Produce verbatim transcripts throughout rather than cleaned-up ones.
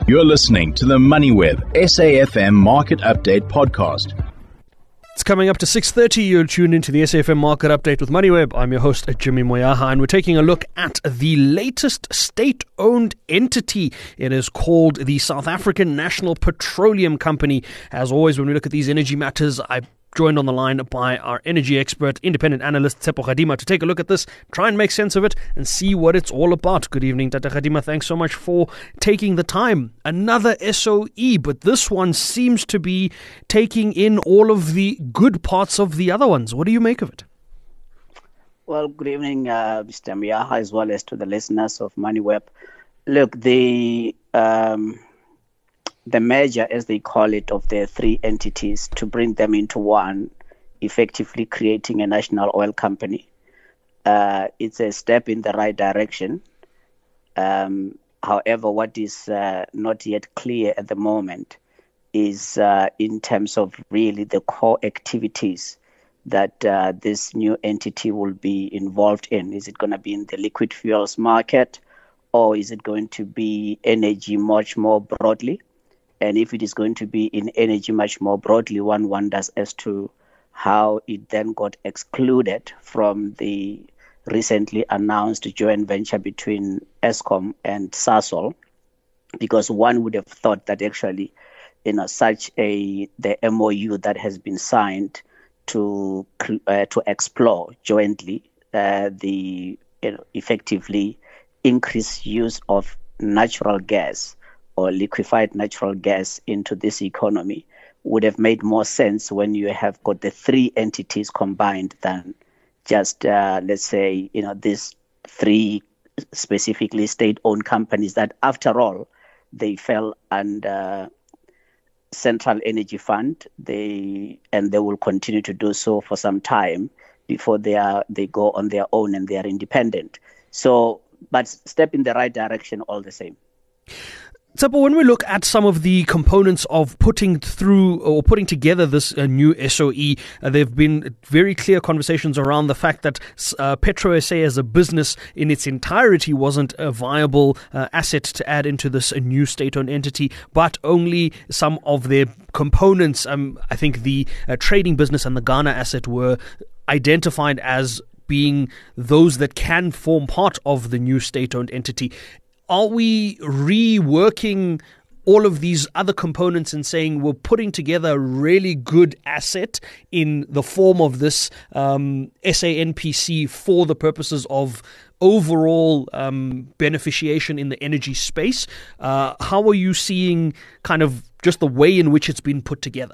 You're listening to the MoneyWeb S A F M Market Update podcast. It's coming up to six thirty. You're tuned into the S A F M Market Update with MoneyWeb. I'm your host, Jimmy Moyaha, and we're taking a look at the latest state-owned entity. It is called the South African National Petroleum Company. As always, when we look at these energy matters, I joined on the line by our energy expert, independent analyst Tshepo Kgadima, to take a look at this, try and make sense of it, and see what it's all about. Good evening, Tata Kgadima. Thanks so much for taking the time. Another S O E, but this one seems to be taking in all of the good parts of the other ones. What do you make of it? Well, good evening, uh, Mister Miyaha, as well as to the listeners of MoneyWeb. Look, the um, the merger, as they call it, of the three entities to bring them into one, effectively creating a national oil company. Uh, it's a step in the right direction. Um, however, what is uh, not yet clear at the moment is uh, in terms of really the core activities that uh, this new entity will be involved in. Is it going to be in the liquid fuels market, or is it going to be energy much more broadly? And if it is going to be in energy much more broadly, one wonders as to how it then got excluded from the recently announced joint venture between Eskom and Sasol, because one would have thought that actually, you know, such a the M O U that has been signed to uh, to explore jointly uh, the you know, effectively increased use of natural gas or liquefied natural gas into this economy would have made more sense when you have got the three entities combined than just, uh, let's say, you know, these three specifically state-owned companies that, after all, they fell under Central Energy Fund, they and they will continue to do so for some time before they are they go on their own and they are independent. So, but step in the right direction all the same. Tshepo, when we look at some of the components of putting through or putting together this uh, new S O E, uh, there have been very clear conversations around the fact that uh, Petro S A as a business in its entirety wasn't a viable uh, asset to add into this uh, new state-owned entity, but only some of their components. Um, I think the uh, trading business and the Ghana asset were identified as being those that can form part of the new state-owned entity. Are we reworking all of these other components and saying we're putting together a really good asset in the form of this um, S A N P C for the purposes of overall um, beneficiation in the energy space? Uh, how are you seeing kind of just the way in which it's been put together?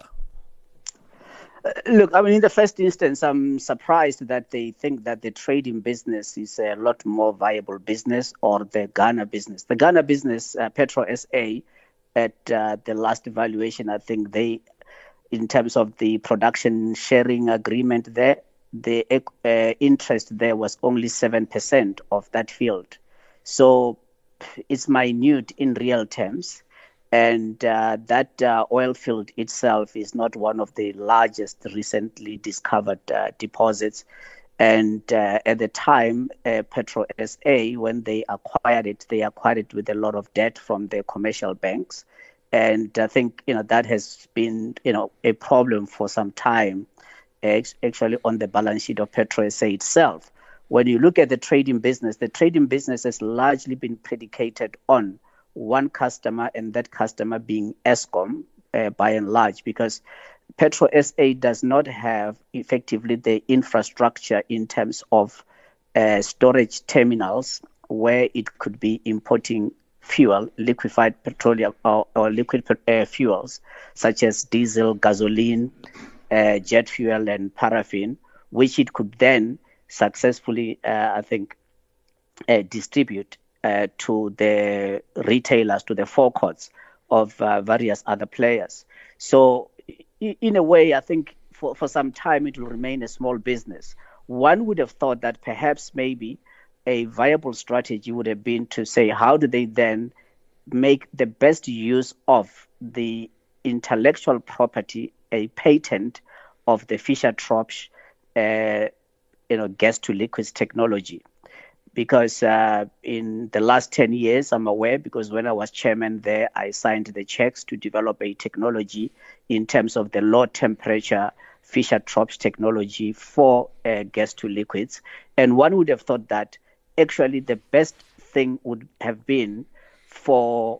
Look, I mean, in the first instance, I'm surprised that they think that the trading business is a lot more viable business, or the Ghana business. The Ghana business, uh, Petro S A, at uh, the last evaluation, I think they, in terms of the production sharing agreement there, the uh, interest there was only seven percent of that field. So it's minute in real terms. And uh, that uh, oil field itself is not one of the largest recently discovered uh, deposits. And uh, at the time, uh, Petro S A, when they acquired it, they acquired it with a lot of debt from their commercial banks. And I think, you know, that has been, you know, a problem for some time, actually on the balance sheet of Petro S A itself. When you look at the trading business, the trading business has largely been predicated on one customer, and that customer being Eskom uh, by and large, because Petro S A does not have effectively the infrastructure in terms of uh, storage terminals where it could be importing fuel, liquefied petroleum or, or liquid uh, fuels such as diesel, gasoline, uh, jet fuel and paraffin, which it could then successfully, uh, I think, uh, distribute Uh, to the retailers, to the forecourts of uh, various other players. So in a way, I think for, for some time it will remain a small business. One would have thought that perhaps maybe a viable strategy would have been to say, how do they then make the best use of the intellectual property, a patent of the Fischer-Tropsch uh, you know, gas to liquids technology. because uh, in the last ten years, I'm aware, because when I was chairman there, I signed the checks to develop a technology in terms of the low temperature Fischer-Tropsch technology for uh, gas to liquids. And one would have thought that actually the best thing would have been for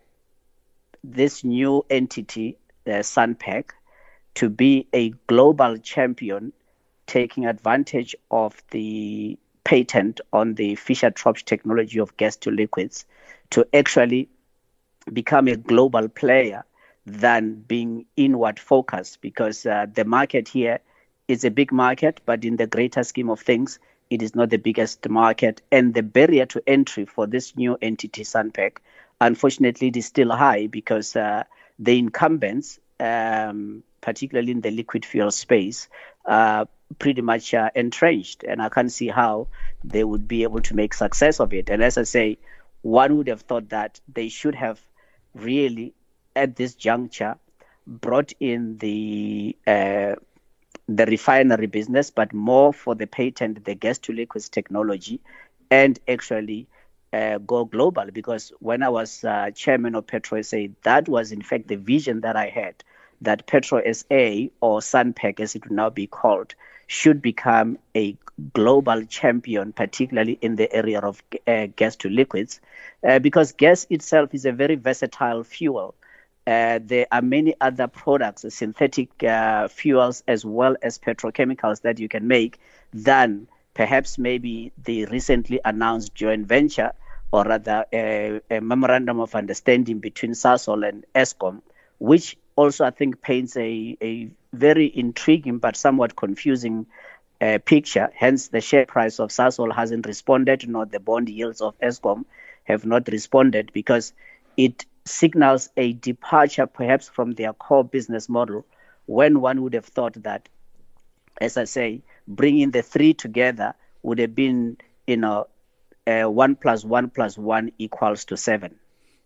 this new entity, uh, Sunpack, to be a global champion, taking advantage of the patent on the Fischer-Tropsch technology of gas to liquids, to actually become a global player than being inward focused, because uh, the market here is a big market, but in the greater scheme of things, it is not the biggest market. And the barrier to entry for this new entity, Sunpack, unfortunately, it is still high, because uh, the incumbents, um, particularly in the liquid fuel space, uh, pretty much uh, entrenched, and I can't see how they would be able to make success of it. And as I say, one would have thought that they should have really, at this juncture, brought in the uh, the refinery business, but more for the patent, the gas to liquids technology, and actually uh, go global. Because when I was uh, chairman of Petro S A, that was in fact the vision that I had, that Petro S A, or Sunpack as it would now be called, should become a global champion, particularly in the area of uh, gas to liquids, uh, because gas itself is a very versatile fuel. Uh, there are many other products, synthetic uh, fuels as well as petrochemicals that you can make than perhaps maybe the recently announced joint venture, or rather a, a memorandum of understanding between Sasol and Eskom, which also I think paints a, a very intriguing but somewhat confusing uh, picture. Hence, the share price of Sasol hasn't responded, nor the bond yields of Eskom have not responded, because it signals a departure perhaps from their core business model, when one would have thought that, as I say, bringing the three together would have been, you know, uh, one plus one plus one equals to seven.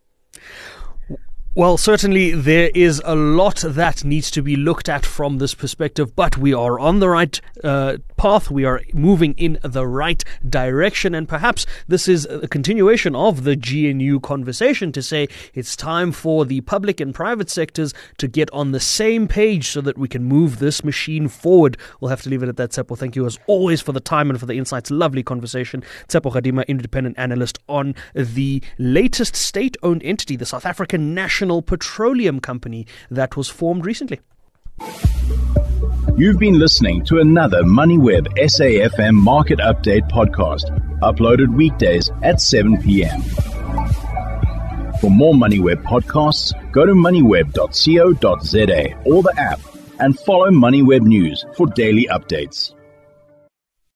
Well, certainly there is a lot that needs to be looked at from this perspective, but we are on the right uh, path. We are moving in the right direction, and perhaps this is a continuation of the G N U conversation to say it's time for the public and private sectors to get on the same page so that we can move this machine forward. We'll have to leave it at that, Tsepo. Thank you as always for the time and for the insights. Lovely conversation. Tsepo Gadima, independent analyst on the latest state-owned entity, the South African National Petroleum Company that was formed recently. You've been listening to another MoneyWeb S A F M Market Update podcast, uploaded weekdays at seven p.m. For more MoneyWeb podcasts, go to moneyweb dot co dot za or the app, and follow MoneyWeb News for daily updates.